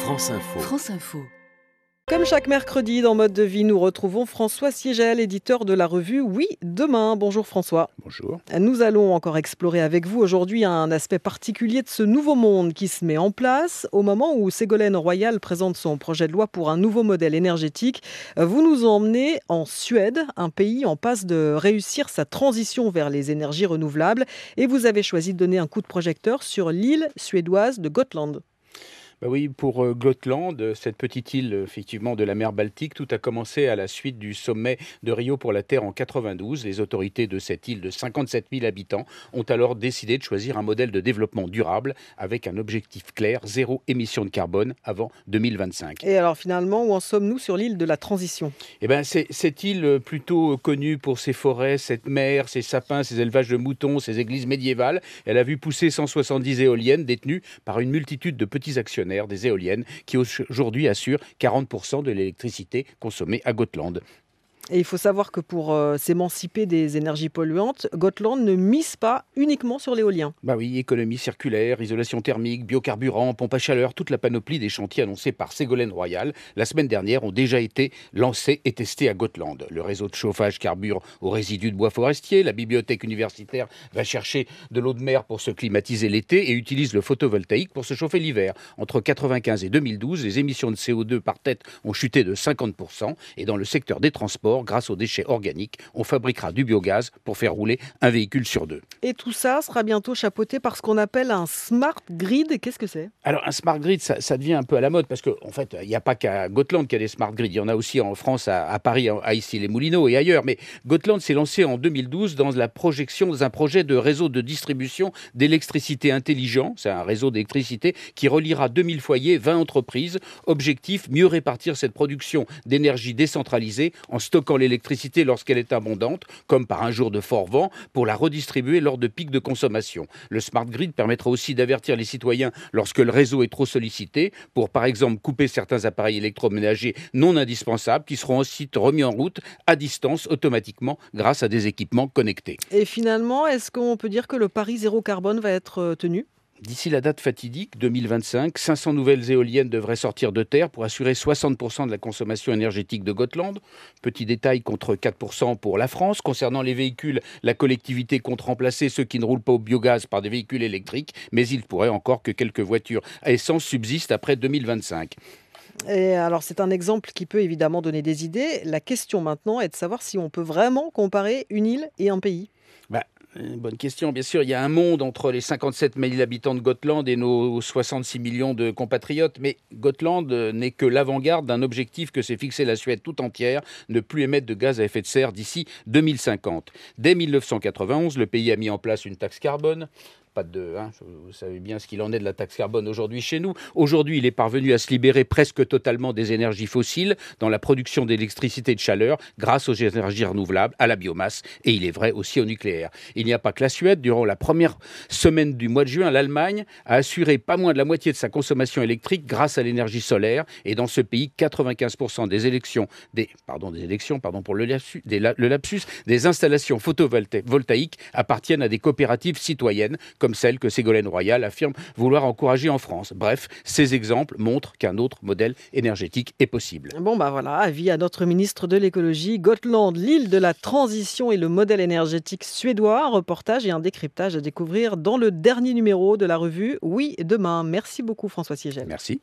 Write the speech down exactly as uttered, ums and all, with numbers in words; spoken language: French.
France Info. France Info. Comme chaque mercredi dans Mode de vie, nous retrouvons François Siegel, éditeur de la revue Oui, demain. Bonjour François. Bonjour. Nous allons encore explorer avec vous aujourd'hui un aspect particulier de ce nouveau monde qui se met en place. Au moment où Ségolène Royal présente son projet de loi pour un nouveau modèle énergétique, vous nous emmenez en Suède, un pays en passe de réussir sa transition vers les énergies renouvelables. Et vous avez choisi de donner un coup de projecteur sur l'île suédoise de Gotland. Bah oui, pour euh, Gotland, cette petite île effectivement de la mer Baltique, tout a commencé à la suite du sommet de Rio pour la Terre en quatre-vingt-douze. Les autorités de cette île de cinquante-sept mille habitants ont alors décidé de choisir un modèle de développement durable avec un objectif clair, zéro émission de carbone avant deux mille vingt-cinq. Et alors finalement, où en sommes-nous sur l'île de la transition ? Eh ben, c'est cette île plutôt connue pour ses forêts, cette mer, ses sapins, ses élevages de moutons, ses églises médiévales. Elle a vu pousser cent soixante-dix éoliennes détenues par une multitude de petits actionnaires des éoliennes qui aujourd'hui assurent quarante pour cent de l'électricité consommée à Gotland. Et il faut savoir que pour euh, s'émanciper des énergies polluantes, Gotland ne mise pas uniquement sur l'éolien. Bah oui, économie circulaire, isolation thermique, biocarburant, pompe à chaleur, toute la panoplie des chantiers annoncés par Ségolène Royal la semaine dernière ont déjà été lancés et testés à Gotland. Le réseau de chauffage carbure aux résidus de bois forestier, la bibliothèque universitaire va chercher de l'eau de mer pour se climatiser l'été et utilise le photovoltaïque pour se chauffer l'hiver. Entre quatre-vingt-quinze et deux mille douze, les émissions de C O deux par tête ont chuté de cinquante pour cent et dans le secteur des transports, grâce aux déchets organiques, on fabriquera du biogaz pour faire rouler un véhicule sur deux. Et tout ça sera bientôt chapeauté par ce qu'on appelle un smart grid. Qu'est-ce que c'est ? Alors un smart grid, ça, ça devient un peu à la mode parce qu'en en fait, il n'y a pas qu'à Gotland qu'il y a des smart grids. Il y en a aussi en France, à, à Paris, à Issy-les-Moulineaux et ailleurs. Mais Gotland s'est lancé en deux mille douze dans la projection dans un projet de réseau de distribution d'électricité intelligent. C'est un réseau d'électricité qui reliera deux mille foyers, vingt entreprises. Objectif, mieux répartir cette production d'énergie décentralisée en stockant l'électricité lorsqu'elle est abondante, comme par un jour de fort vent, pour la redistribuer lors de pics de consommation. Le smart grid permettra aussi d'avertir les citoyens lorsque le réseau est trop sollicité, pour par exemple couper certains appareils électroménagers non indispensables qui seront ensuite remis en route à distance automatiquement grâce à des équipements connectés. Et finalement, est-ce qu'on peut dire que le pari zéro carbone va être tenu ? D'ici la date fatidique, deux mille vingt-cinq, cinq cents nouvelles éoliennes devraient sortir de terre pour assurer soixante pour cent de la consommation énergétique de Gotland. Petit détail, contre quatre pour cent pour la France. Concernant les véhicules, la collectivité compte remplacer ceux qui ne roulent pas au biogaz par des véhicules électriques, mais il pourrait encore que quelques voitures à essence subsistent après deux mille vingt-cinq. Et alors, c'est un exemple qui peut évidemment donner des idées. La question maintenant est de savoir si on peut vraiment comparer une île et un pays. Bah, bonne question. Bien sûr, il y a un monde entre les cinquante-sept mille habitants de Gotland et nos soixante-six millions de compatriotes. Mais Gotland n'est que l'avant-garde d'un objectif que s'est fixé la Suède tout entière, ne plus émettre de gaz à effet de serre d'ici deux mille cinquante. Dès mille neuf cent quatre-vingt-onze, le pays a mis en place une taxe carbone. Pas de, hein, vous savez bien ce qu'il en est de la taxe carbone aujourd'hui chez nous. Aujourd'hui, il est parvenu à se libérer presque totalement des énergies fossiles dans la production d'électricité et de chaleur grâce aux énergies renouvelables, à la biomasse et il est vrai aussi au nucléaire. Il n'y a pas que la Suède. Durant la première semaine du mois de juin, l'Allemagne a assuré pas moins de la moitié de sa consommation électrique grâce à l'énergie solaire. Et dans ce pays, quatre-vingt-quinze pour cent des élections, des, pardon, des élections, pardon pour le lapsus, des, le lapsus, des installations photovoltaïques appartiennent à des coopératives citoyennes, comme celle que Ségolène Royal affirme vouloir encourager en France. Bref, ces exemples montrent qu'un autre modèle énergétique est possible. Bon, bah voilà, avis à notre ministre de l'écologie. Gotland, l'île de la transition et le modèle énergétique suédois. Un reportage et un décryptage à découvrir dans le dernier numéro de la revue Oui, demain. Merci beaucoup François Siegel. Merci.